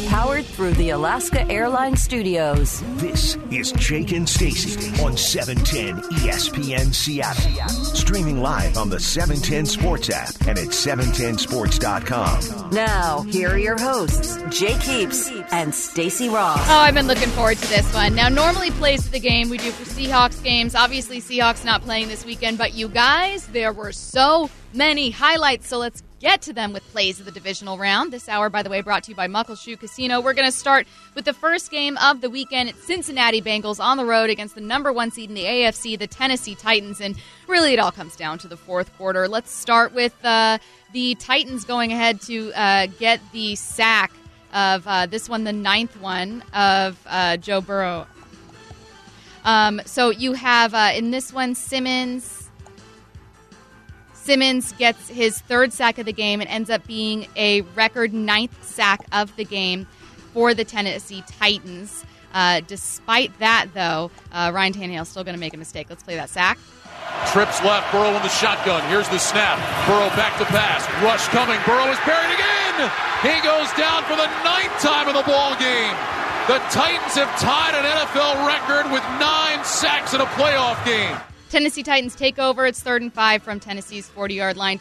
Powered through the Alaska Airlines Studios. This is Jake and Stacy on 710 ESPN Seattle. Streaming live on the 710 Sports app and at 710sports.com. Now, here are your hosts, Jake Heaps and Stacy Ross. Oh, I've been looking forward to this one. Now, normally plays of the game we do for Seahawks games. Obviously, Seahawks not playing this weekend, but you guys, there were so many highlights, so let's get to them with plays of the divisional round. This hour, by the way, brought to you by Muckleshoot Casino. We're going to start with the first game of the weekend. It's Cincinnati Bengals on the road against the number one seed in the AFC, the Tennessee Titans, and really it all comes down to the fourth quarter. Let's start with the Titans going ahead to get the sack of this one, the ninth one of Joe Burrow. So you have in this one Simmons gets his third sack of the game and ends up being a record ninth sack of the game for the Tennessee Titans. Despite that, though, Ryan Tannehill is still going to make a mistake. Let's play that sack. Trips left, Burrow in the shotgun. Here's the snap. Burrow back to pass. Rush coming. Burrow is buried again. He goes down for the ninth time of the ball game. The Titans have tied an NFL record with 9 sacks in a playoff game. Tennessee Titans take over. It's 3rd and 5 from Tennessee's 40-yard line.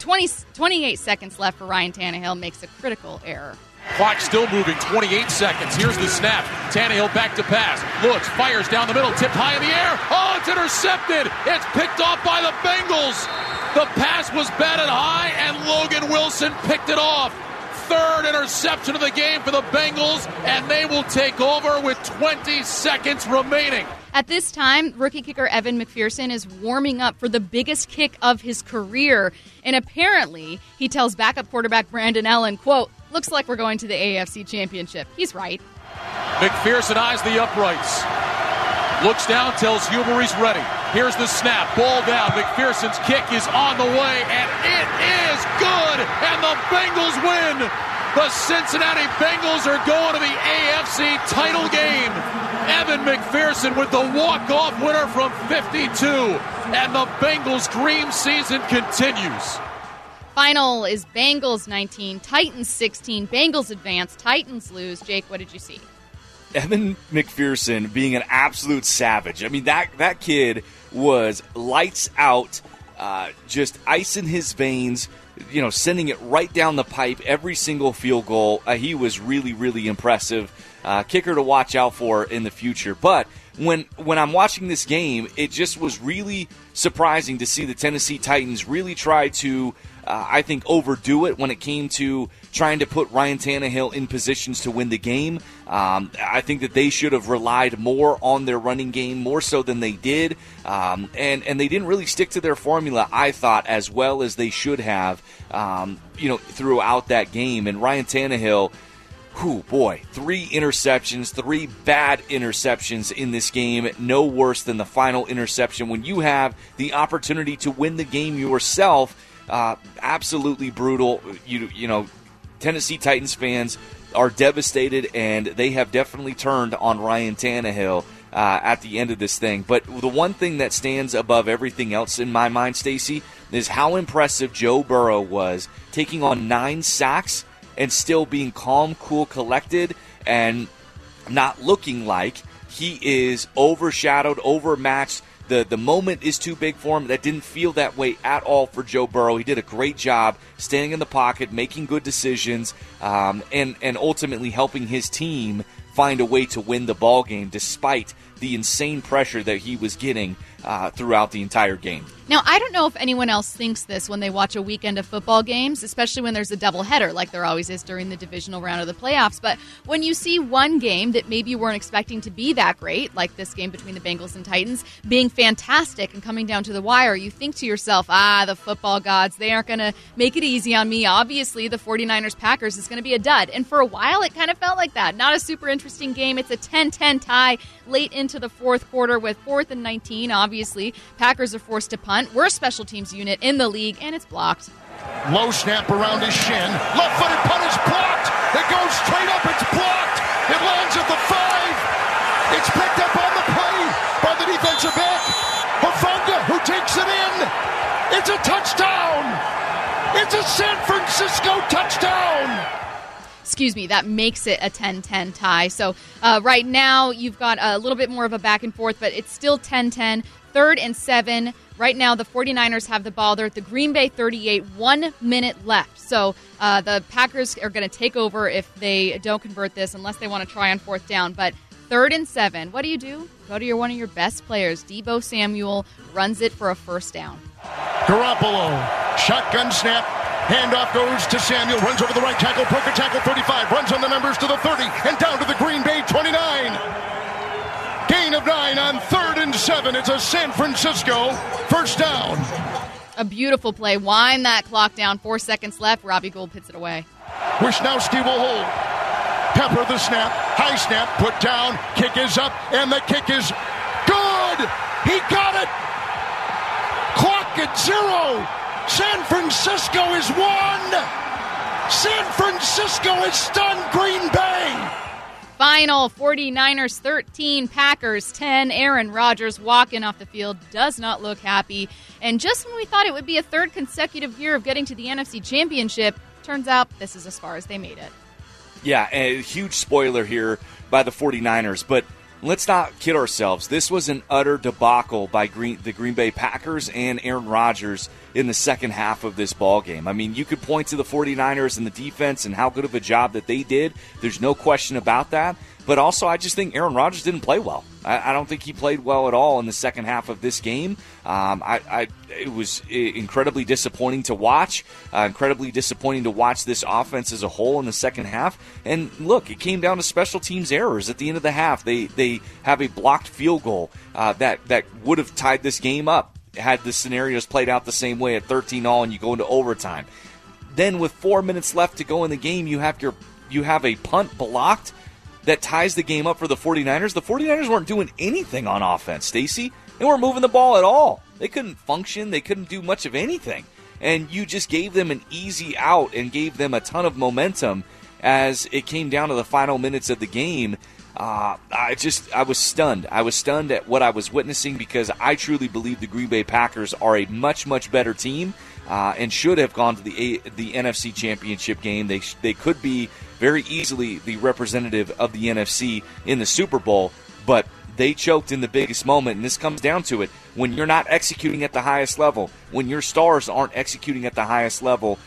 28 seconds left for Ryan Tannehill. Makes a critical error. Clock still moving. 28 seconds. Here's the snap. Tannehill back to pass. Looks, fires down the middle. Tipped high in the air. Oh, it's intercepted. It's picked off by the Bengals. The pass was batted high, and Logan Wilson picked it off. Third interception of the game for the Bengals, and they will take over with 20 seconds remaining. At this time, rookie kicker Evan McPherson is warming up for the biggest kick of his career. And apparently, he tells backup quarterback Brandon Allen, quote, "Looks like we're going to the AFC Championship." He's right. McPherson eyes the uprights. Looks down, tells Huber he's ready. Here's the snap. Ball down. McPherson's kick is on the way, and it is good. And the Bengals win. The Cincinnati Bengals are going to the AFC title game. Evan McPherson with the walk-off winner from 52. And the Bengals' dream season continues. Final is Bengals 19, Titans 16. Bengals advance, Titans lose. Jake, what did you see? Evan McPherson being an absolute savage. I mean, that kid was lights out, just ice in his veins, sending it right down the pipe, every single field goal. He was really, really impressive. Kicker to watch out for in the future. But when I'm watching this game, it just was really surprising to see the Tennessee Titans really try to, I think, overdo it when it came to trying to put Ryan Tannehill in positions to win the game. I think that they should have relied more on their running game, more so than they did. And they didn't really stick to their formula, I thought, as well as they should have, throughout that game. And Ryan Tannehill, 3 interceptions, 3 bad interceptions in this game, no worse than the final interception. When you have the opportunity to win the game yourself, absolutely brutal. Tennessee Titans fans are devastated, and they have definitely turned on Ryan Tannehill at the end of this thing. But the one thing that stands above everything else in my mind, Stacy, is how impressive Joe Burrow was, taking on 9 sacks and still being calm, cool, collected, and not looking like he is overshadowed, overmatched. The moment is too big for him. That didn't feel that way at all for Joe Burrow. He did a great job standing in the pocket, making good decisions, and ultimately helping his team find a way to win the ball game despite the insane pressure that he was getting throughout the entire game. Now, I don't know if anyone else thinks this when they watch a weekend of football games, especially when there's a doubleheader like there always is during the divisional round of the playoffs. But when you see one game that maybe you weren't expecting to be that great, like this game between the Bengals and Titans, being fantastic and coming down to the wire, you think to yourself, the football gods, they aren't going to make it easy on me. Obviously, the 49ers-Packers is going to be a dud. And for a while, it kind of felt like that. Not a super interesting game. It's a 10-10 tie late into the fourth quarter with 4th and 19. Obviously, Packers are forced to punt. Worst special teams unit in the league, and it's blocked. Low snap around his shin. Left-footed punt is blocked. It goes straight up. It's blocked. It lands at the 5. It's picked up on the play by the defensive back. Hufanga, who takes it in. It's a touchdown. It's a San Francisco touchdown. that makes it a 10-10 tie. So right now you've got a little bit more of a back and forth, but it's still 10-10. 3rd and 7. Right now the 49ers have the ball. They're at the Green Bay 38, 1 minute left. So the Packers are going to take over if they don't convert this, unless they want to try on 4th down. But 3rd and 7. What do? Go to one of your best players. Deebo Samuel runs it for a 1st down. Garoppolo, shotgun snap. Handoff goes to Samuel, runs over the right tackle, broken tackle 35, runs on the numbers to the 30, and down to the Green Bay 29. Gain of 9 on 3rd and 7. It's a San Francisco 1st down. A beautiful play. Wind that clock down. 4 seconds left. Robbie Gould puts it away. Wisnowski will hold. Pepper the snap. High snap. Put down. Kick is up. And the kick is good. He got it. Clock at 0. San Francisco is won. San Francisco has stunned Green Bay. Final 49ers 13, Packers 10. Aaron Rodgers walking off the field, does not look happy. And just when we thought it would be a 3rd consecutive year of getting to the NFC Championship, turns out this is as far as they made it. Yeah, a huge spoiler here by the 49ers, but let's not kid ourselves. This was an utter debacle by the Green Bay Packers and Aaron Rodgers in the second half of this ballgame. I mean, you could point to the 49ers and the defense and how good of a job that they did. There's no question about that. But also, I just think Aaron Rodgers didn't play well. I don't think he played well at all in the second half of this game. It was incredibly disappointing to watch, incredibly disappointing to watch this offense as a whole in the second half. And look, it came down to special teams errors at the end of the half. They have a blocked field goal that would have tied this game up had the scenarios played out the same way at 13-all and you go into overtime. Then with 4 minutes left to go in the game, you have a punt blocked that ties the game up for the 49ers. The 49ers weren't doing anything on offense, Stacey. They weren't moving the ball at all. They couldn't function. They couldn't do much of anything. And you just gave them an easy out and gave them a ton of momentum as it came down to the final minutes of the game. I was stunned. I was stunned at what I was witnessing because I truly believe the Green Bay Packers are a much, much better team and should have gone to the NFC Championship game. They could be very easily the representative of the NFC in the Super Bowl, but they choked in the biggest moment, and this comes down to it. When you're not executing at the highest level, when your stars aren't executing at the highest level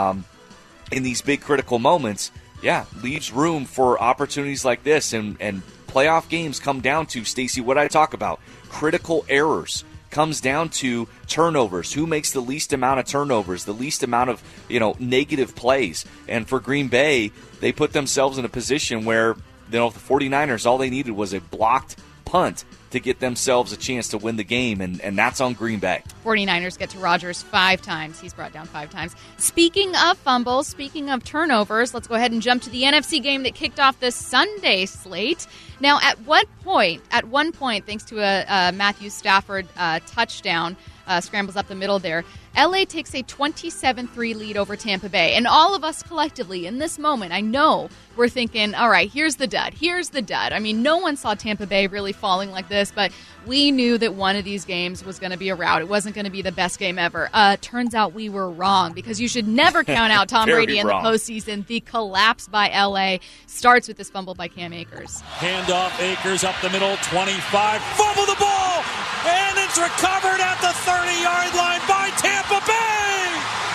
in these big critical moments, leaves room for opportunities like this. And playoff games come down to, Stacey, what I talk about, critical errors. Comes down to turnovers. Who makes the least amount of turnovers, the least amount of negative plays? And for Green Bay, they put themselves in a position where the 49ers, all they needed was a blocked punt to get themselves a chance to win the game, and that's on Green Bay. 49ers get to Rodgers 5 times. He's brought down 5 times. Speaking of fumbles, speaking of turnovers, let's go ahead and jump to the NFC game that kicked off this Sunday slate. Now, at one point, thanks to a Matthew Stafford touchdown, scrambles up the middle there, LA takes a 27-3 lead over Tampa Bay. And all of us collectively in this moment, I know we're thinking, all right, here's the dud. I mean, no one saw Tampa Bay really falling like this, but we knew that one of these games was going to be a rout. It wasn't going to be the best game ever. Turns out we were wrong, because you should never count out Tom Brady in the postseason. The collapse by LA starts with this fumble by Cam Akers. Handoff, Akers up the middle, 25, fumble the ball, and it's recovered at the 30-yard line by Tampa Bay.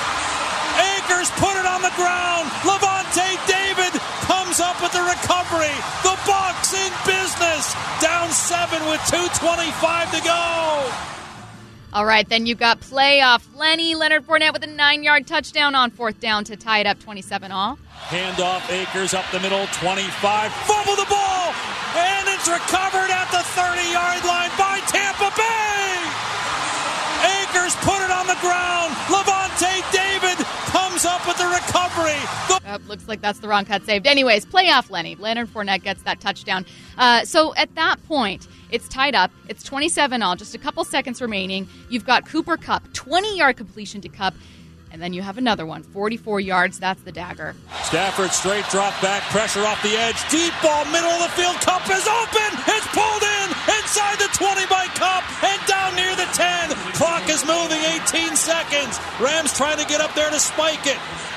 Akers put it on the ground. Levante David comes up with the recovery. The Bucs in business. Down 7 with 2:25 to go. All right, then you got playoff Leonard Fournette with a 9-yard touchdown on 4th down to tie it up 27-all. Handoff, Akers up the middle, 25, fumble the ball, and it's recovered at the 30-yard line by Tampa Bay. Akers put it on the ground. Levante David comes up with the recovery. Looks like that's the wrong cut saved. Anyways, playoff Leonard Fournette gets that touchdown. So at that point, it's tied up. It's 27-all, just a couple seconds remaining. You've got Cooper Kupp, 20-yard completion to Kupp. And then you have another one, 44 yards. That's the dagger. Stafford straight drop back, pressure off the edge. Deep ball, middle of the field. Kupp is open. It's pulled in inside the 20 by Kupp and down near the 10. Clock is moving, 18 seconds. Rams trying to get up there to spike it.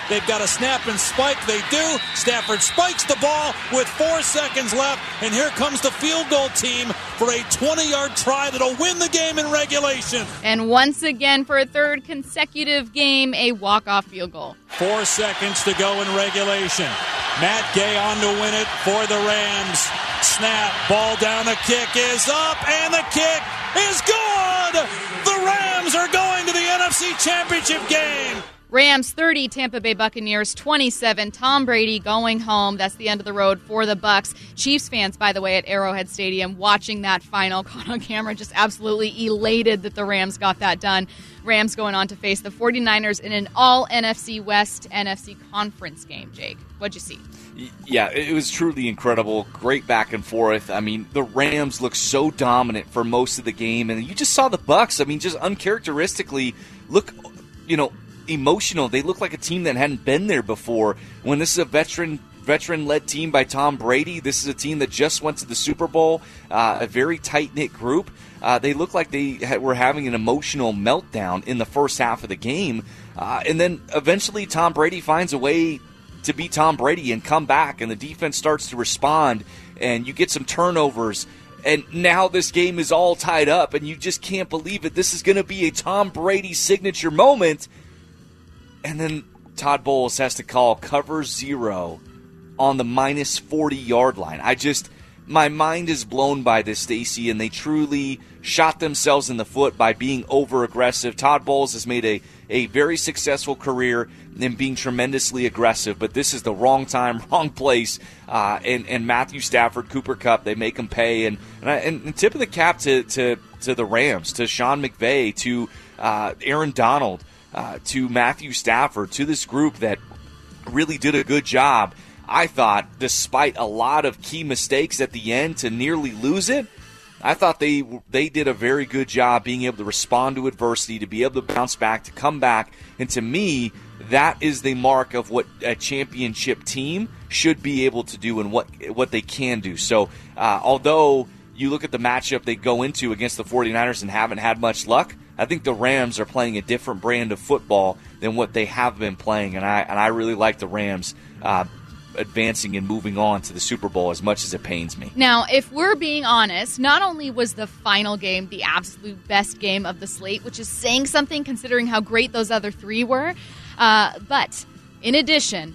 They've got a snap and spike. They do. Stafford spikes the ball with 4 seconds left, and here comes the field goal team for a 20-yard try that'll win the game in regulation. And once again, for a third consecutive game, a walk-off field goal. 4 seconds to go in regulation. Matt Gay on to win it for the Rams. Snap, ball down, the kick is up, and the kick is good! The Rams are going to the NFC Championship game. Rams 30, Tampa Bay Buccaneers 27. Tom Brady going home. That's the end of the road for the Bucs. Chiefs fans, by the way, at Arrowhead Stadium watching that final, caught on camera, just absolutely elated that the Rams got that done. Rams going on to face the 49ers in an all-NFC West NFC Conference game, Jake. What'd you see? Yeah, it was truly incredible. Great back and forth. I mean, the Rams looked so dominant for most of the game, and you just saw the Bucs. I mean, just uncharacteristically look, emotional. They look like a team that hadn't been there before. When this is a veteran-led team by Tom Brady, this is a team that just went to the Super Bowl, a very tight-knit group. They look like they were having an emotional meltdown in the first half of the game. And then eventually Tom Brady finds a way to be Tom Brady and come back, and the defense starts to respond, and you get some turnovers. And now this game is all tied up, and you just can't believe it. This is going to be a Tom Brady signature moment. And then Todd Bowles has to call cover 0 on the minus 40-yard line. My mind is blown by this, Stacy, and they truly shot themselves in the foot by being over-aggressive. Todd Bowles has made a very successful career in being tremendously aggressive, but this is the wrong time, wrong place. And Matthew Stafford, Cooper Kupp, they make him pay. And tip of the cap to the Rams, to Sean McVay, to Aaron Donald, to Matthew Stafford, to this group that really did a good job. I thought, despite a lot of key mistakes at the end to nearly lose it, I thought they did a very good job being able to respond to adversity, to be able to bounce back, to come back. And to me, that is the mark of what a championship team should be able to do and what they can do. So although you look at the matchup they go into against the 49ers and haven't had much luck, I think the Rams are playing a different brand of football than what they have been playing. And I really like the Rams advancing and moving on to the Super Bowl, as much as it pains me. Now, if we're being honest, not only was the final game the absolute best game of the slate, which is saying something considering how great those other three were, but in addition,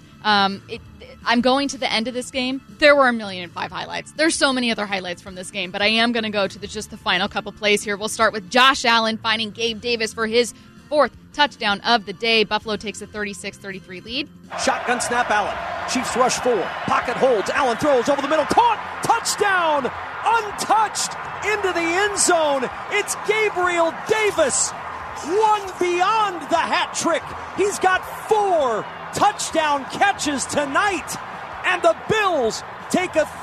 I'm going to the end of this game. There were 1,000,005 highlights. There's so many other highlights from this game, but I am going to go to just the final couple plays here. We'll start with Josh Allen finding Gabe Davis for his 4th touchdown of the day. Buffalo takes a 36-33 lead. Shotgun snap, Allen. Chiefs rush 4. Pocket holds. Allen throws over the middle. Caught. Touchdown. Untouched. Into the end zone. It's Gabriel Davis. One beyond the hat trick. He's got 4 touchdown catches tonight. And the Bills take a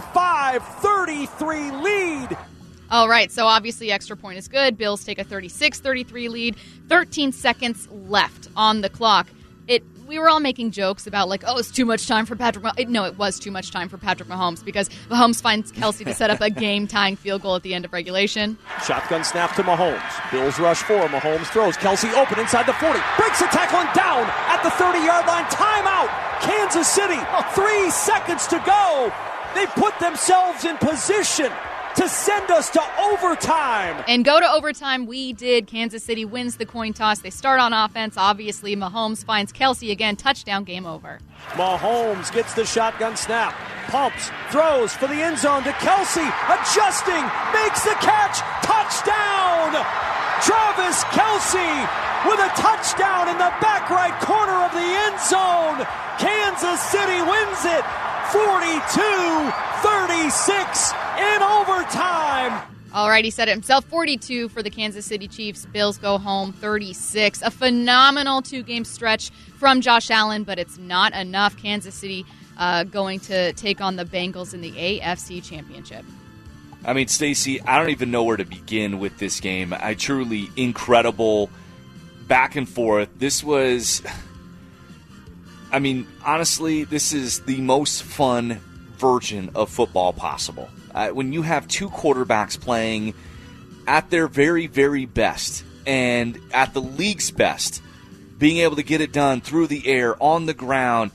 35-33 lead. All right, so obviously extra point is good. Bills take a 36-33 lead. 13 seconds left on the clock. We were all making jokes about, it's too much time for Patrick Mahomes. No, it was too much time for Patrick Mahomes because Mahomes finds Kelsey to set up a game-tying field goal at the end of regulation. Shotgun snap to Mahomes. Bills rush 4. Mahomes throws. Kelsey open inside the 40. Breaks a tackle and down at the 30-yard line. Timeout. Kansas City. 3 seconds to go. They put themselves in position to send us to overtime. And go to overtime we did. Kansas City wins the coin toss. They start on offense. Obviously, Mahomes finds Kelsey again. Touchdown, game over. Mahomes gets the shotgun snap. Pumps, throws for the end zone to Kelsey. Adjusting, makes the catch. Touchdown! Travis Kelsey with a touchdown in the back right corner of the end zone. Kansas City wins it 42-36 in overtime. All right, he said it himself. 42 for the Kansas City Chiefs. Bills go home 36. A phenomenal 2-game stretch from Josh Allen, but it's not enough. Kansas City going to take on the Bengals in the AFC Championship. I mean, Stacey, I don't even know where to begin with this game. Truly incredible back and forth. This was, honestly, this is the most fun version of football possible. When you have 2 quarterbacks playing at their very, very best and at the league's best, being able to get it done through the air, on the ground,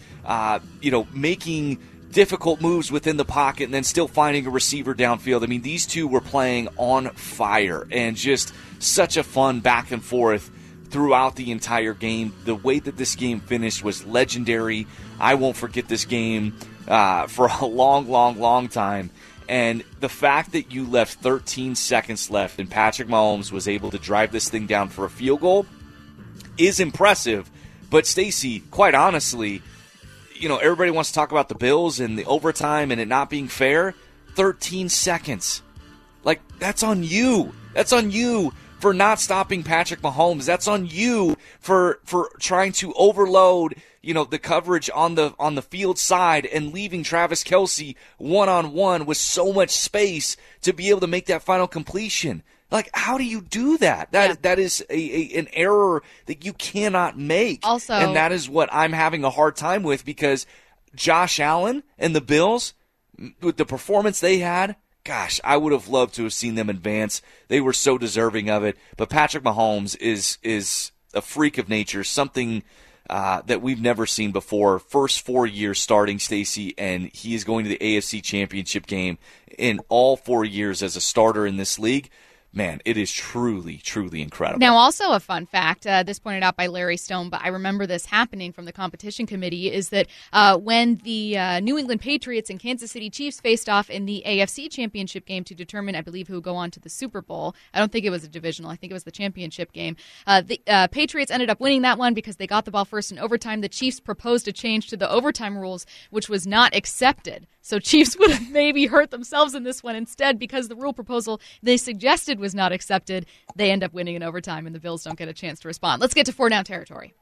making difficult moves within the pocket and then still finding a receiver downfield. I mean, these two were playing on fire and just such a fun back and forth throughout the entire game. The way that this game finished was legendary. I won't forget this game for a long, long, long time. And the fact that you left 13 seconds left and Patrick Mahomes was able to drive this thing down for a field goal is impressive. But, Stacey, quite honestly, everybody wants to talk about the Bills and the overtime and it not being fair. 13 seconds. Like, that's on you. That's on you for not stopping Patrick Mahomes. That's on you for trying to overload, the coverage on the field side and leaving Travis Kelce one-on-one with so much space to be able to make that final completion. Like, how do you do that? That is an error that you cannot make. Also, and that is what I'm having a hard time with, because Josh Allen and the Bills, with the performance they had, gosh, I would have loved to have seen them advance. They were so deserving of it. But Patrick Mahomes is a freak of nature, something that we've never seen before. First 4 years starting, Stacey, and he is going to the AFC Championship game in all 4 years as a starter in this league. Man, it is truly, truly incredible. Now, also a fun fact, this pointed out by Larry Stone, but I remember this happening from the competition committee, is that when the New England Patriots and Kansas City Chiefs faced off in the AFC Championship game to determine, I believe, who would go on to the Super Bowl. I don't think it was a divisional. I think it was the championship game. The Patriots ended up winning that one because they got the ball first in overtime. The Chiefs proposed a change to the overtime rules, which was not accepted. So Chiefs would have maybe hurt themselves in this one instead, because the rule proposal they suggested was not accepted. They end up winning in overtime, and the Bills don't get a chance to respond. Let's get to 4 Down territory.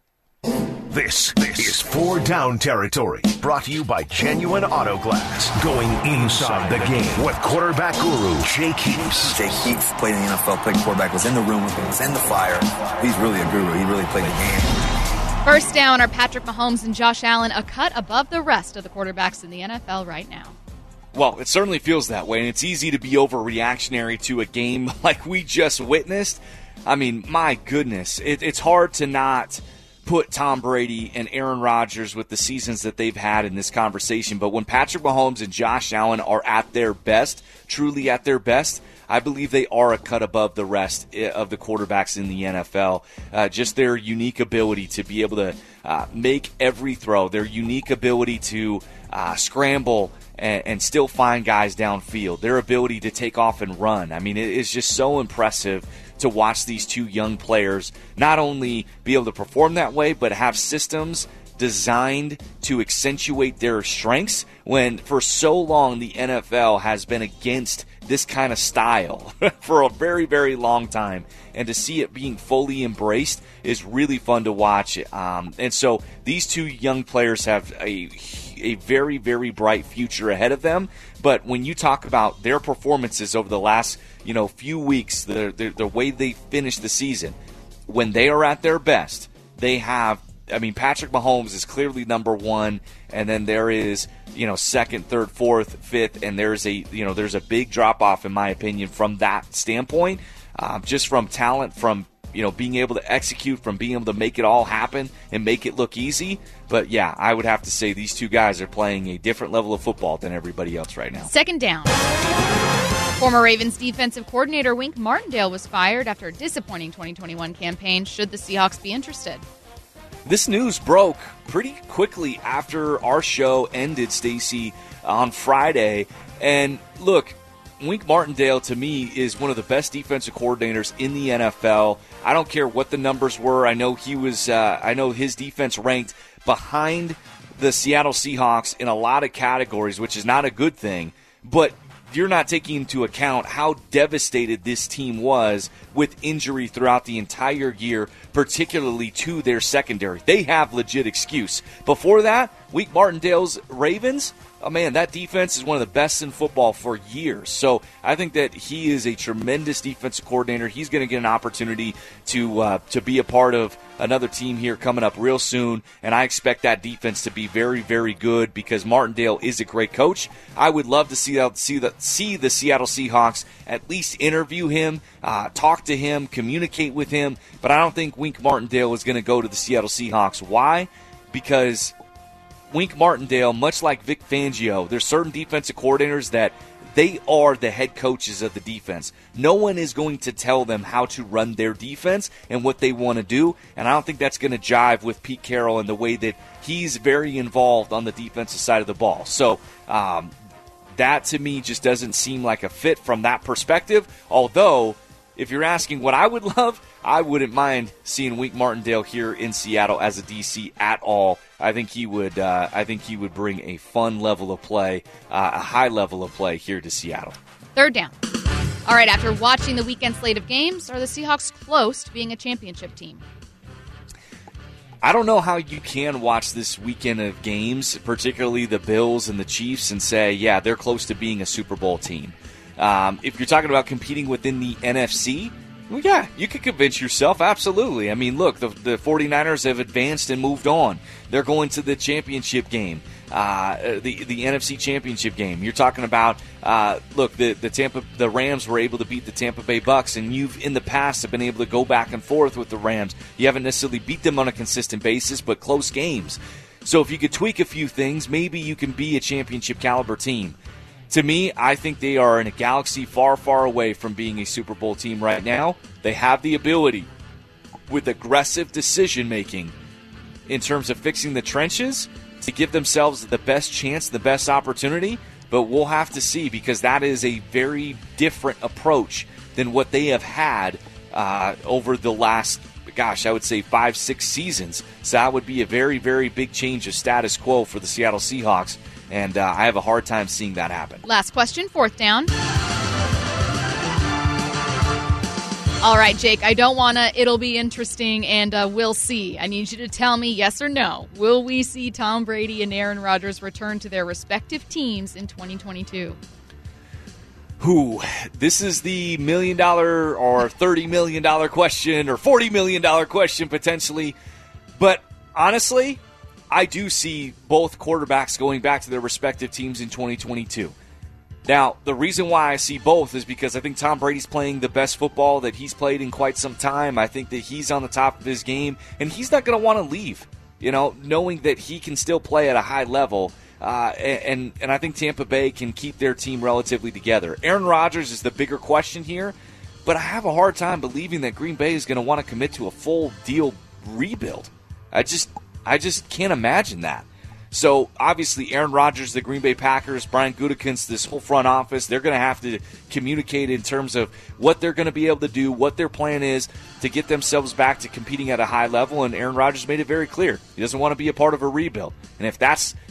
This is 4 Down territory, brought to you by Genuine Auto Glass. Going inside the game with quarterback guru Jake Heaps. Jake Heaps played in the NFL, played quarterback, was in the room with him, was in the fire. He's really a guru. He really played the game. First down are Patrick Mahomes and Josh Allen, a cut above the rest of the quarterbacks in the NFL right now. Well, it certainly feels that way, and it's easy to be overreactionary to a game like we just witnessed. I mean, my goodness, it's hard to not put Tom Brady and Aaron Rodgers with the seasons that they've had in this conversation. But when Patrick Mahomes and Josh Allen are at their best, truly at their best, I believe they are a cut above the rest of the quarterbacks in the NFL. Just their unique ability to be able to make every throw, their unique ability to scramble and still find guys downfield, their ability to take off and run. I mean, it is just so impressive to watch these two young players not only be able to perform that way, but have systems designed to accentuate their strengths, when for so long the NFL has been against this kind of style for a very, very long time. And to see it being fully embraced is really fun to watch. And so these two young players have a very, very bright future ahead of them. But when you talk about their performances over the last few weeks, the way they finished the season, when they are at their best, they have, Patrick Mahomes is clearly number one, and then there is, second, third, fourth, fifth, and there's a big drop off, in my opinion, from that standpoint, just from talent, from being able to execute, from being able to make it all happen and make it look easy. But yeah, I would have to say these two guys are playing a different level of football than everybody else right now. Second down. Former Ravens defensive coordinator Wink Martindale was fired after a disappointing 2021 campaign. Should the Seahawks be interested? This news broke pretty quickly after our show ended, Stacey, on Friday. And look, Wink Martindale, to me, is one of the best defensive coordinators in the NFL. I don't care what the numbers were. I know his defense ranked behind the Seattle Seahawks in a lot of categories, which is not a good thing. But you're not taking into account how devastated this team was with injury throughout the entire year, particularly to their secondary. They have legit excuse. Before that, Wink Martindale's Ravens, oh man, that defense is one of the best in football for years. So I think that he is a tremendous defensive coordinator. He's going to get an opportunity to be a part of another team here coming up real soon, and I expect that defense to be very, very good because Martindale is a great coach. I would love to see the Seattle Seahawks at least interview him, talk to him, communicate with him, but I don't think Wink Martindale is going to go to the Seattle Seahawks. Why? Because Wink Martindale, much like Vic Fangio, there's certain defensive coordinators that they are the head coaches of the defense. No one is going to tell them how to run their defense and what they want to do, and I don't think that's going to jive with Pete Carroll and the way that he's very involved on the defensive side of the ball. So that to me just doesn't seem like a fit from that perspective, although if you're asking what I would love, I wouldn't mind seeing Wink Martindale here in Seattle as a DC at all. I think he would. I think he would bring a fun level of play, a high level of play here to Seattle. Third down. All right. After watching the weekend slate of games, are the Seahawks close to being a championship team? I don't know how you can watch this weekend of games, particularly the Bills and the Chiefs, and say, yeah, they're close to being a Super Bowl team. If you're talking about competing within the NFC, well, yeah, you could convince yourself, absolutely. I mean, look, the 49ers have advanced and moved on. They're going to the championship game, the NFC championship game. You're talking about, look, the Rams were able to beat the Tampa Bay Bucks, and you've in the past have been able to go back and forth with the Rams. You haven't necessarily beat them on a consistent basis, but close games. So if you could tweak a few things, maybe you can be a championship caliber team. To me, I think they are in a galaxy far, far away from being a Super Bowl team right now. They have the ability, with aggressive decision-making in terms of fixing the trenches, to give themselves the best chance, the best opportunity, but we'll have to see because that is a very different approach than what they have had over the last, I would say 5-6 seasons. So that would be a very, very big change of status quo for the Seattle Seahawks. And I have a hard time seeing that happen. Last question, fourth down. All right, Jake, I don't want to, it'll be interesting, and we'll see. I need you to tell me yes or no. Will we see Tom Brady and Aaron Rodgers return to their respective teams in 2022? This is the $1 million or $30 million question or $40 million question potentially. But honestly, I do see both quarterbacks going back to their respective teams in 2022. Now, the reason why I see both is because I think Tom Brady's playing the best football that he's played in quite some time. I think that he's on the top of his game, and he's not going to want to leave, knowing that he can still play at a high level. And I think Tampa Bay can keep their team relatively together. Aaron Rodgers is the bigger question here, but I have a hard time believing that Green Bay is going to want to commit to a full deal rebuild. I just can't imagine that. So, obviously, Aaron Rodgers, the Green Bay Packers, Brian Gutekunst, this whole front office, they're going to have to communicate in terms of what they're going to be able to do, what their plan is to get themselves back to competing at a high level. And Aaron Rodgers made it very clear. He doesn't want to be a part of a rebuild. And if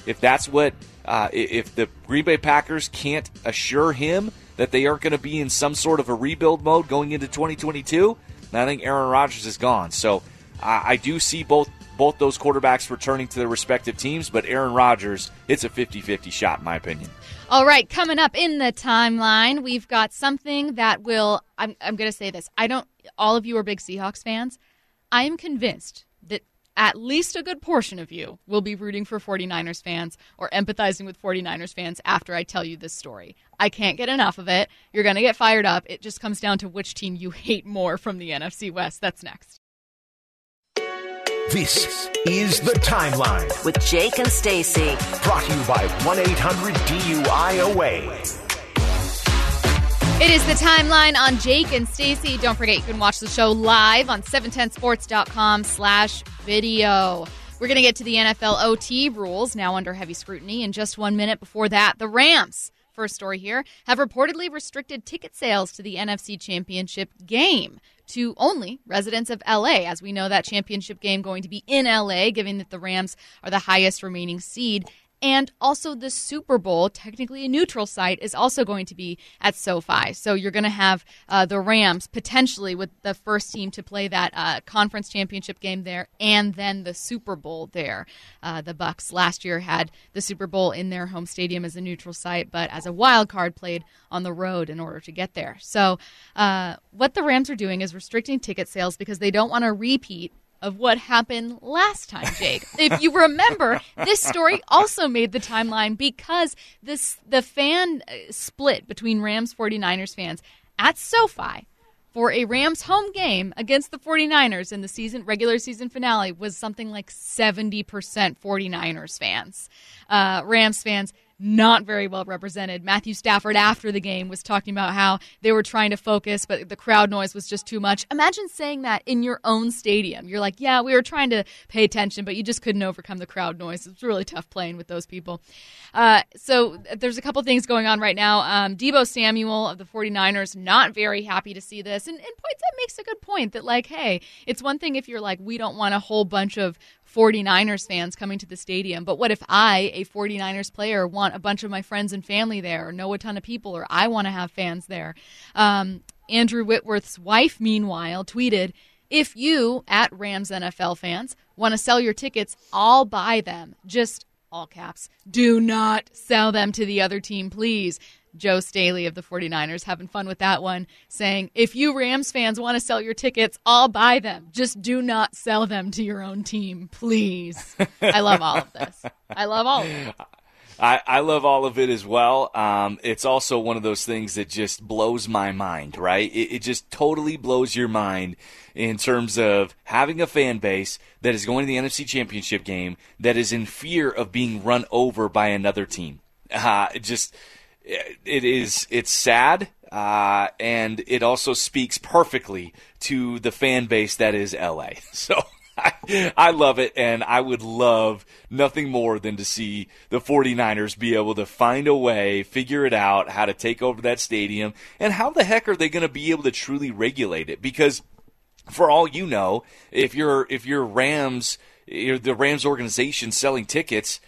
the Green Bay Packers can't assure him that they aren't going to be in some sort of a rebuild mode going into 2022, then I think Aaron Rodgers is gone. So, I do see both those quarterbacks returning to their respective teams, but Aaron Rodgers, it's a 50-50 shot in my opinion. All right, coming up in the timeline, we've got something that will, I'm going to say this. All of you are big Seahawks fans. I am convinced that at least a good portion of you will be rooting for 49ers fans or empathizing with 49ers fans after I tell you this story. I can't get enough of it. You're going to get fired up. It just comes down to which team you hate more from the NFC West. That's next. This is The Timeline with Jake and Stacy. Brought to you by 1-800-DUI-OA. It is The Timeline on Jake and Stacy. Don't forget, you can watch the show live on 710sports.com/video. We're going to get to the NFL OT rules, now under heavy scrutiny, in just 1 minute. Before that, the Rams, first story here, have reportedly restricted ticket sales to the NFC Championship game to only residents of L.A., as we know that championship game going to be in L.A., given that the Rams are the highest remaining seed. And also the Super Bowl, technically a neutral site, is also going to be at SoFi. So you're going to have the Rams potentially with the first team to play that conference championship game there, and then the Super Bowl there. The Bucs last year had the Super Bowl in their home stadium as a neutral site, but as a wild card played on the road in order to get there. So what the Rams are doing is restricting ticket sales because they don't want to repeat of what happened last time, Jake. If you remember, this story also made the timeline because the fan split between Rams 49ers fans at SoFi for a Rams home game against the 49ers in the regular season finale was something like 70% 49ers fans. Rams fans not very well represented. Matthew Stafford, after the game, was talking about how they were trying to focus, but the crowd noise was just too much. Imagine saying that in your own stadium. You're like, yeah, we were trying to pay attention, but you just couldn't overcome the crowd noise. It's really tough playing with those people. So there's a couple things going on right now. Deebo Samuel of the 49ers, not very happy to see this. And Pointsett makes a good point that, like, hey, it's one thing if you're like, we don't want a whole bunch of 49ers fans coming to the stadium, but what if I, a 49ers player, want a bunch of my friends and family there, or know a ton of people, or I want to have fans there? Andrew Whitworth's wife, meanwhile, tweeted, if you, at Rams NFL fans, want to sell your tickets, I'll buy them. Just, all caps, do not sell them to the other team, please. Joe Staley of the 49ers having fun with that one, saying, if you Rams fans want to sell your tickets, I'll buy them. Just do not sell them to your own team, please. I love all of this. I love all of it. I love all of it as well. It's also one of those things that just blows my mind, right? It just totally blows your mind in terms of having a fan base that is going to the NFC Championship game that is in fear of being run over by another team. It's sad, and it also speaks perfectly to the fan base that is LA. So I love it, and I would love nothing more than to see the 49ers be able to find a way, figure it out, how to take over that stadium, and how the heck are they going to be able to truly regulate it? Because for all you know, if you're Rams, the Rams organization selling tickets,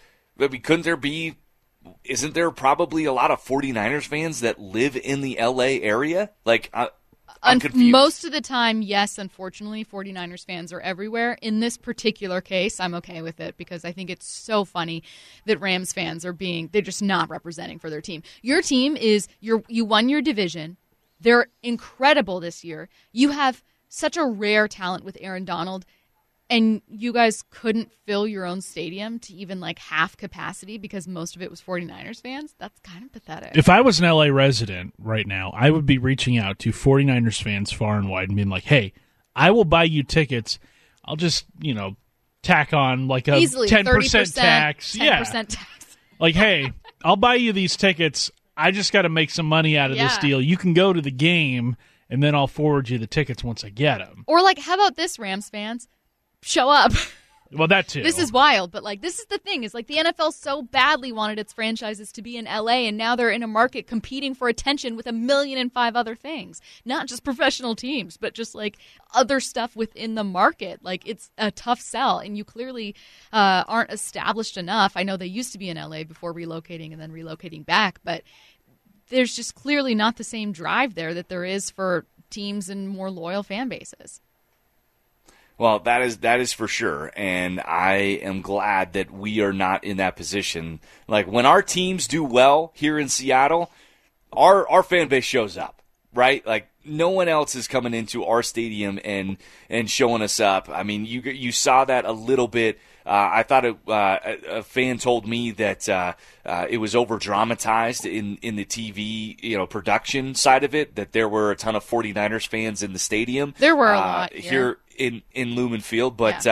isn't there probably a lot of 49ers fans that live in the LA area? Like, I'm confused. Most of the time, yes, unfortunately, 49ers fans are everywhere. In this particular case, I'm okay with it because I think it's so funny that Rams fans they're just not representing for their team. Your team you won your division. They're incredible this year. You have such a rare talent with Aaron Donald. And you guys couldn't fill your own stadium to even like half capacity because most of it was 49ers fans? That's kind of pathetic. If I was an LA resident right now, I would be reaching out to 49ers fans far and wide and being like, hey, I will buy you tickets. I'll just, tack on like a easily 10% tax. 10% tax. Like, hey, I'll buy you these tickets. I just got to make some money out of this deal. You can go to the game, and then I'll forward you the tickets once I get them. Or like, how about this, Rams fans? Show up. Well, that too. This is wild, but like this is the thing is like the NFL so badly wanted its franchises to be in LA, and now they're in a market competing for attention with 1,000,005 other things. Not just professional teams, but just like other stuff within the market. Like it's a tough sell, and you clearly aren't established enough. I know they used to be in LA before relocating and then relocating back, but there's just clearly not the same drive there that there is for teams and more loyal fan bases. Well, that is for sure, and I am glad that we are not in that position. Like, when our teams do well here in Seattle, our fan base shows up, right? Like, no one else is coming into our stadium and showing us up. I mean, you saw that a little bit. I thought a fan told me that it was over-dramatized in the TV production side of it, that there were a ton of 49ers fans in the stadium. There were a lot here in Lumen Field, but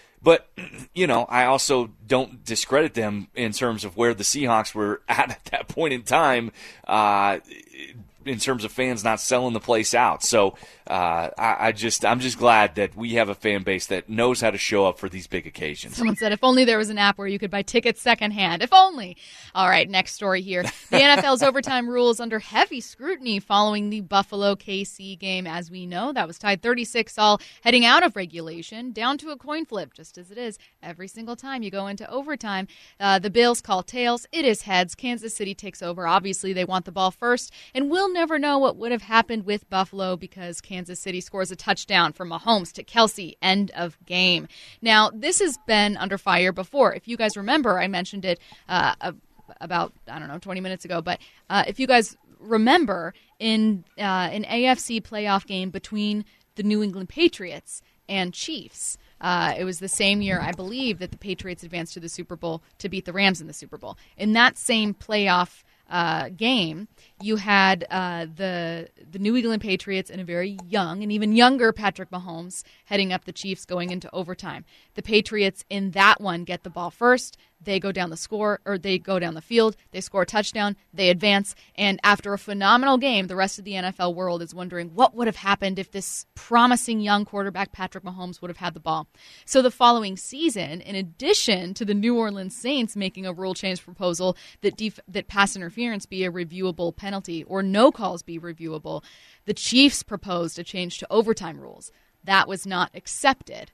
I also don't discredit them in terms of where the Seahawks were at that point in time. in terms of fans not selling the place out. So I'm just glad that we have a fan base that knows how to show up for these big occasions. Someone said, if only there was an app where you could buy tickets secondhand. If only. All right, next story here. The NFL's overtime rules under heavy scrutiny following the Buffalo-KC game. As we know, that was tied 36-all, heading out of regulation, down to a coin flip, just as it is every single time you go into overtime. The Bills call tails. It is heads. Kansas City takes over. Obviously, they want the ball first, and we'll never know what would have happened with Buffalo because Kansas City scores a touchdown from Mahomes to Kelsey. End of game. Now, this has been under fire before. If you guys remember, I mentioned it about 20 minutes ago. But if you guys remember, in an AFC playoff game between the New England Patriots and Chiefs, it was the same year, I believe, that the Patriots advanced to the Super Bowl to beat the Rams in the Super Bowl. In that same playoff game, you had the New England Patriots and a very young and even younger Patrick Mahomes heading up the Chiefs going into overtime. The Patriots in that one get the ball first. They go down the field, they score a touchdown, they advance, and after a phenomenal game, the rest of the NFL world is wondering what would have happened if this promising young quarterback Patrick Mahomes would have had the ball. So the following season, in addition to the New Orleans Saints making a rule change proposal that pass interference be a reviewable penalty or no calls be reviewable, the Chiefs proposed a change to overtime rules. That was not accepted.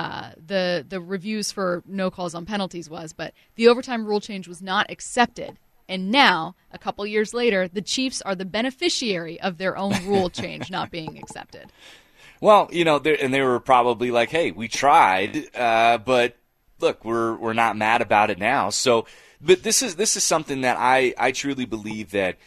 The reviews for no calls on penalties was, but the overtime rule change was not accepted. And now, a couple years later, the Chiefs are the beneficiary of their own rule change not being accepted. Well, they were probably like, hey, we tried, but look, we're not mad about it now. So, but this is something that I truly believe that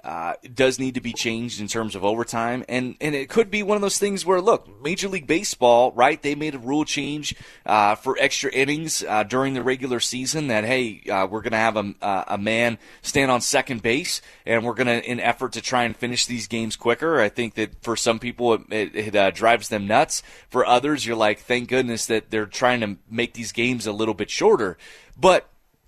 does need to be changed in terms of overtime, and it could be one of those things where, look, Major League Baseball, right, they made a rule change for extra innings during the regular season that, hey, we're going to have a man stand on second base, and we're going to, in effort to try and finish these games quicker. I think that for some people it drives them nuts. For others, you're like, thank goodness that they're trying to make these games a little bit shorter. But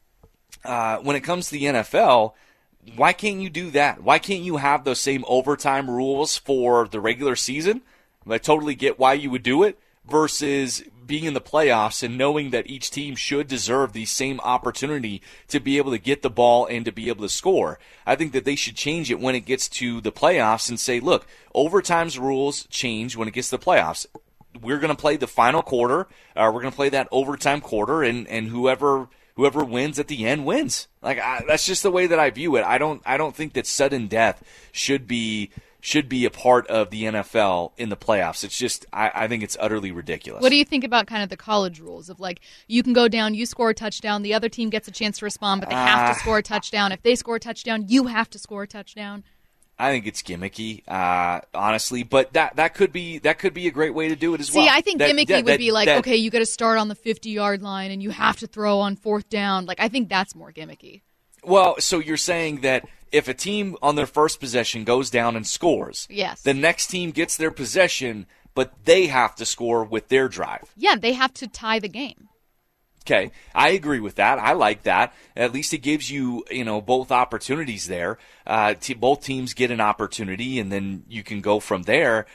when it comes to the NFL, why can't you do that? Why can't you have those same overtime rules for the regular season? I totally get why you would do it versus being in the playoffs and knowing that each team should deserve the same opportunity to be able to get the ball and to be able to score. I think that they should change it when it gets to the playoffs and say, look, overtime's rules change when it gets to the playoffs. We're going to play the final quarter. We're going to play that overtime quarter, and whoever wins at the end wins. That's just the way that I view it. I don't think that sudden death should be a part of the NFL in the playoffs. It's just I think it's utterly ridiculous. What do you think about kind of the college rules of you can go down, you score a touchdown, the other team gets a chance to respond, but they have to score a touchdown. If they score a touchdown, you have to score a touchdown. I think it's gimmicky, honestly, but that could be a great way to do it as well. See, I think gimmicky would be okay, you got to start on the 50-yard line and you have to throw on fourth down. I think that's more gimmicky. Well, so you're saying that if a team on their first possession goes down and scores, yes, the next team gets their possession, but they have to score with their drive. Yeah, they have to tie the game. Okay, I agree with that. I like that. At least it gives you, both opportunities there. Both teams get an opportunity, and then you can go from there.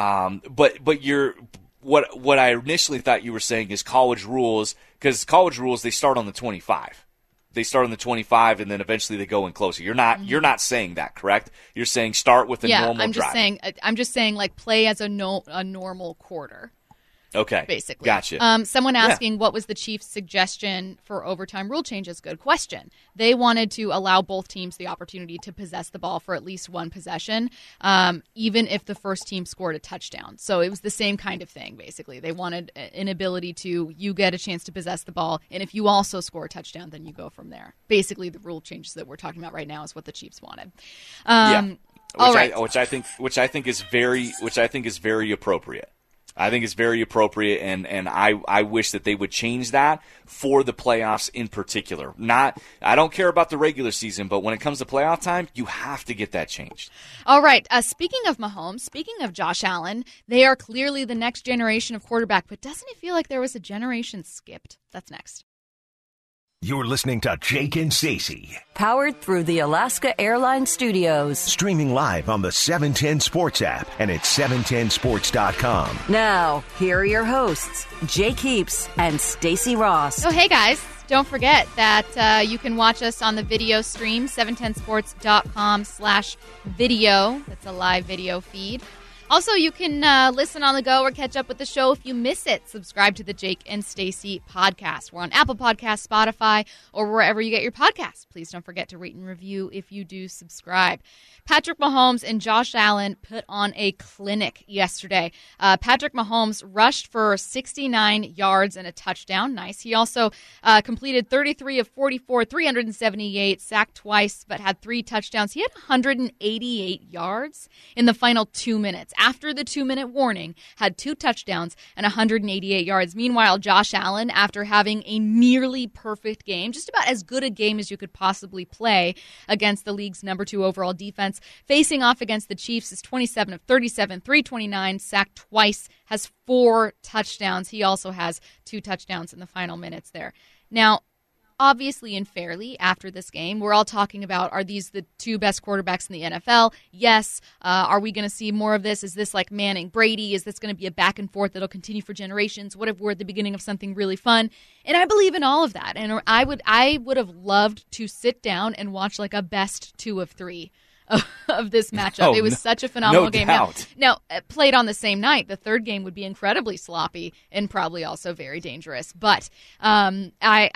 But what I initially thought you were saying is college rules, because college rules, they start on the 25. They start on the 25, and then eventually they go in closer. You're not saying that, correct? You're saying start with a normal drive. I'm just saying play as a normal quarter. Okay. Basically. Gotcha. Someone asking what was the Chiefs' suggestion for overtime rule changes? Good question. They wanted to allow both teams the opportunity to possess the ball for at least one possession, even if the first team scored a touchdown. So it was the same kind of thing, basically. They wanted an ability to, you get a chance to possess the ball, and if you also score a touchdown, then you go from there. Basically, the rule changes that we're talking about right now is what the Chiefs wanted. Which I think is very appropriate. I think it's very appropriate, and I wish that they would change that for the playoffs in particular. I don't care about the regular season, but when it comes to playoff time, you have to get that changed. All right. Speaking of Mahomes, speaking of Josh Allen, they are clearly the next generation of quarterback, but doesn't it feel like there was a generation skipped? That's next. You're listening to Jake and Stacey. Powered through the Alaska Airlines Studios. Streaming live on the 710 Sports app and at 710sports.com. Now, here are your hosts, Jake Heaps and Stacey Ross. Oh, hey, guys. Don't forget that you can watch us on the video stream, 710sports.com/video. That's a live video feed. Also, you can listen on the go or catch up with the show if you miss it. Subscribe to the Jake and Stacey podcast. We're on Apple Podcasts, Spotify, or wherever you get your podcasts. Please don't forget to rate and review if you do subscribe. Patrick Mahomes and Josh Allen put on a clinic yesterday. Patrick Mahomes rushed for 69 yards and a touchdown. Nice. He also completed 33 of 44, 378, sacked twice, but had 3 touchdowns. He had 188 yards in the final 2 minutes. After the 2-minute warning, had 2 touchdowns and 188 yards. Meanwhile, Josh Allen, after having a nearly perfect game, just about as good a game as you could possibly play against the league's number 2 overall defense, facing off against the Chiefs, is 27 of 37, 329, sacked twice, has 4 touchdowns. He also has 2 touchdowns in the final minutes there. Now, obviously and fairly, after this game, we're all talking about, are these the 2 best quarterbacks in the NFL? Yes. Are we going to see more of this? Is this like Manning, Brady? Is this going to be a back and forth that'll continue for generations? What if we're at the beginning of something really fun? And I believe in all of that. And I would have loved to sit down and watch like a best 2 of 3 of this matchup. It was such a phenomenal game. Now, played on the same night, the third game would be incredibly sloppy and probably also very dangerous. But I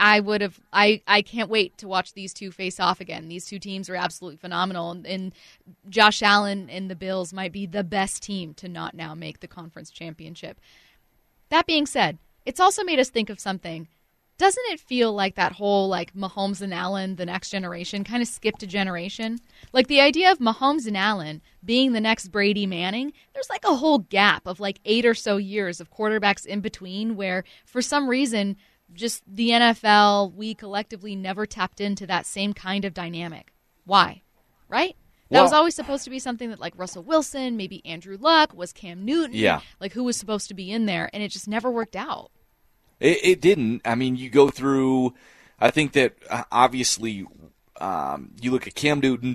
can't wait to watch these two face off again. These two teams are absolutely phenomenal, and Josh Allen and the Bills might be the best team to not now make the conference championship. That being said, it's also made us think of something. Doesn't it feel like that whole like Mahomes and Allen, the next generation, kind of skipped a generation? Like the idea of Mahomes and Allen being the next Brady Manning, there's like a whole gap of like 8 or so years of quarterbacks in between where for some reason just the NFL, we collectively never tapped into that same kind of dynamic. Why? Right? That was always supposed to be something that like Russell Wilson, maybe Andrew Luck, was Cam Newton, like who was supposed to be in there, and it just never worked out. It didn't. I mean, you go through, I think that obviously you look at Cam Newton,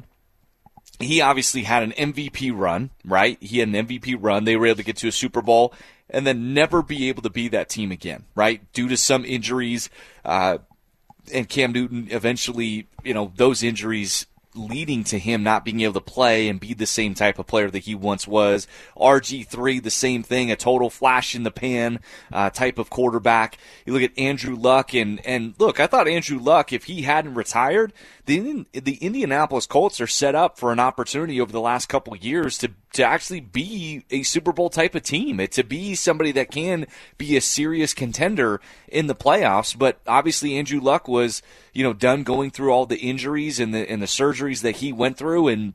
he obviously had an MVP run, right? He had an MVP run. They were able to get to a Super Bowl and then never be able to be that team again, right? Due to some injuries, and Cam Newton eventually, those injuries leading to him not being able to play and be the same type of player that he once was. RG3, the same thing, a total flash in the pan type of quarterback. You look at Andrew Luck, and look, I thought Andrew Luck, if he hadn't retired, the Indianapolis Colts are set up for an opportunity over the last couple of years to actually be a Super Bowl type of team, to be somebody that can be a serious contender in the playoffs. But obviously Andrew Luck was, done going through all the injuries and the surgeries that he went through and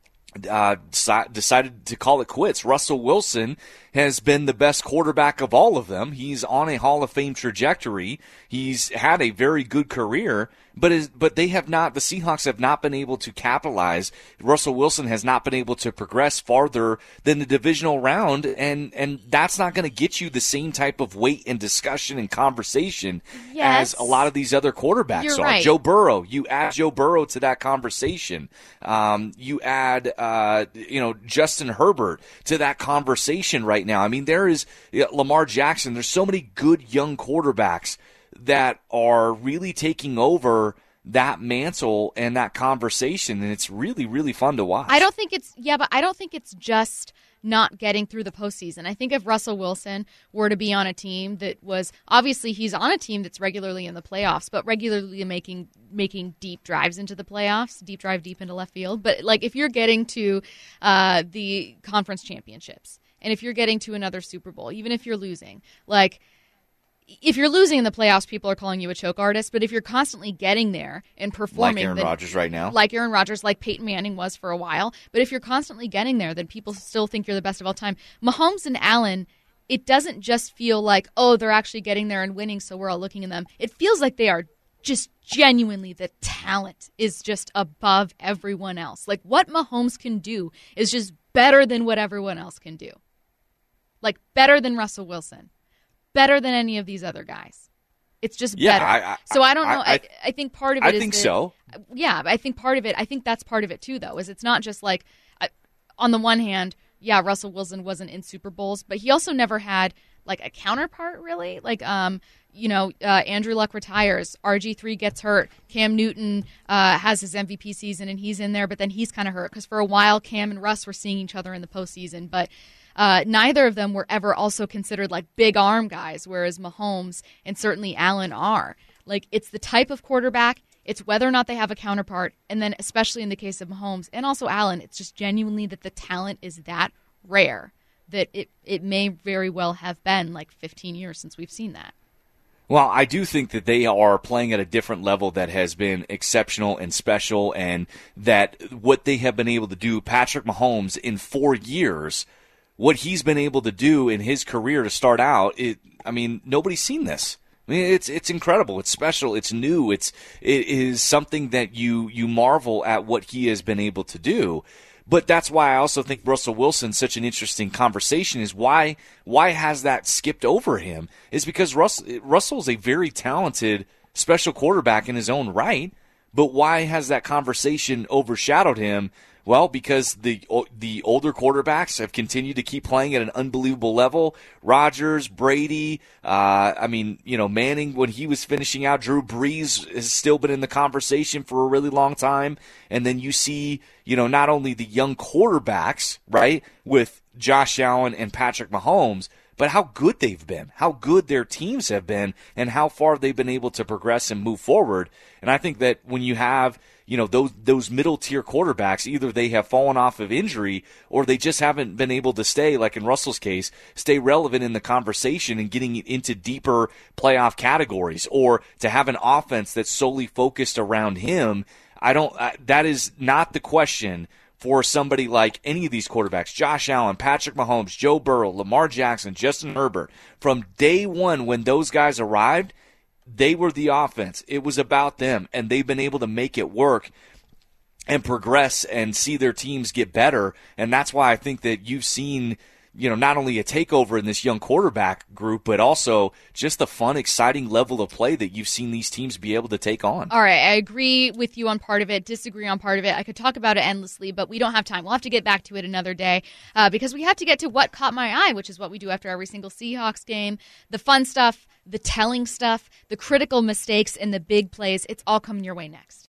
decided to call it quits. Russell Wilson has been the best quarterback of all of them. He's on a Hall of Fame trajectory. He's had a very good career, but they have not. The Seahawks have not been able to capitalize. Russell Wilson has not been able to progress farther than the divisional round, and that's not going to get you the same type of weight and discussion and conversation as a lot of these other quarterbacks You're are. right. Joe Burrow, you add Joe Burrow to that conversation. You add Justin Herbert to that conversation right now. I mean, there is Lamar Jackson. There's so many good young quarterbacks that are really taking over that mantle and that conversation, and it's really, really fun to watch. I don't think it's just not getting through the postseason. I think if Russell Wilson were to be on a team that was, obviously he's on a team that's regularly in the playoffs, but regularly making deep drives into the playoffs, deep drive deep into left field. But like if you're getting to the conference championships, and if you're getting to another Super Bowl, even if you're losing, like if you're losing in the playoffs, people are calling you a choke artist. But if you're constantly getting there and performing, like Aaron Rodgers right now, like Aaron Rodgers, like Peyton Manning was for a while. But if you're constantly getting there, then people still think you're the best of all time. Mahomes and Allen, it doesn't just feel like, oh, they're actually getting there and winning, so we're all looking at them. It feels like they are just genuinely, the talent is just above everyone else. Like what Mahomes can do is just better than what everyone else can do. Like better than Russell Wilson, better than any of these other guys. It's just Yeah, better. So I don't know. I think part of it is I think so. Yeah, I think part of it, I think that's part of it too, though, is it's not just like, on the one hand, yeah, Russell Wilson wasn't in Super Bowls, but he also never had like a counterpart, really. Like, Andrew Luck retires, RG3 gets hurt, Cam Newton has his MVP season and he's in there, but then he's kind of hurt because for a while Cam and Russ were seeing each other in the postseason, but neither of them were ever also considered like big arm guys, whereas Mahomes and certainly Allen are. Like, it's the type of quarterback, it's whether or not they have a counterpart, and then especially in the case of Mahomes and also Allen, it's just genuinely that the talent is that rare that it may very well have been like 15 years since we've seen that. Well, I do think that they are playing at a different level that has been exceptional and special, and that what they have been able to do, Patrick Mahomes, in 4 years, what he's been able to do in his career to start out, nobody's seen this. I mean, it's incredible. It's special. It's new. It is something that you marvel at what he has been able to do. But that's why I also think Russell Wilson's such an interesting conversation. Is why has that skipped over him? Is because Russell's a very talented special quarterback in his own right. But why has that conversation overshadowed him? Well, because the older quarterbacks have continued to keep playing at an unbelievable level. Rodgers, Brady, Manning when he was finishing out. Drew Brees has still been in the conversation for a really long time. And then you see, not only the young quarterbacks, right, with Josh Allen and Patrick Mahomes, but how good they've been, how good their teams have been, and how far they've been able to progress and move forward. And I think that when you have those middle tier quarterbacks, either they have fallen off of injury or they just haven't been able to stay, like in Russell's case, stay relevant in the conversation and getting into deeper playoff categories, or to have an offense that's solely focused around him. That is not the question for somebody like any of these quarterbacks, Josh Allen, Patrick Mahomes, Joe Burrow, Lamar Jackson, Justin Herbert. From day one when those guys arrived, they were the offense. It was about them, and they've been able to make it work and progress and see their teams get better. And that's why I think that you've seen, not only a takeover in this young quarterback group, but also just the fun, exciting level of play that you've seen these teams be able to take on. All right, I agree with you on part of it, disagree on part of it. I could talk about it endlessly, but we don't have time. We'll have to get back to it another day because we have to get to what caught my eye, which is what we do after every single Seahawks game. The fun stuff, the telling stuff, the critical mistakes, and the big plays. It's all coming your way next.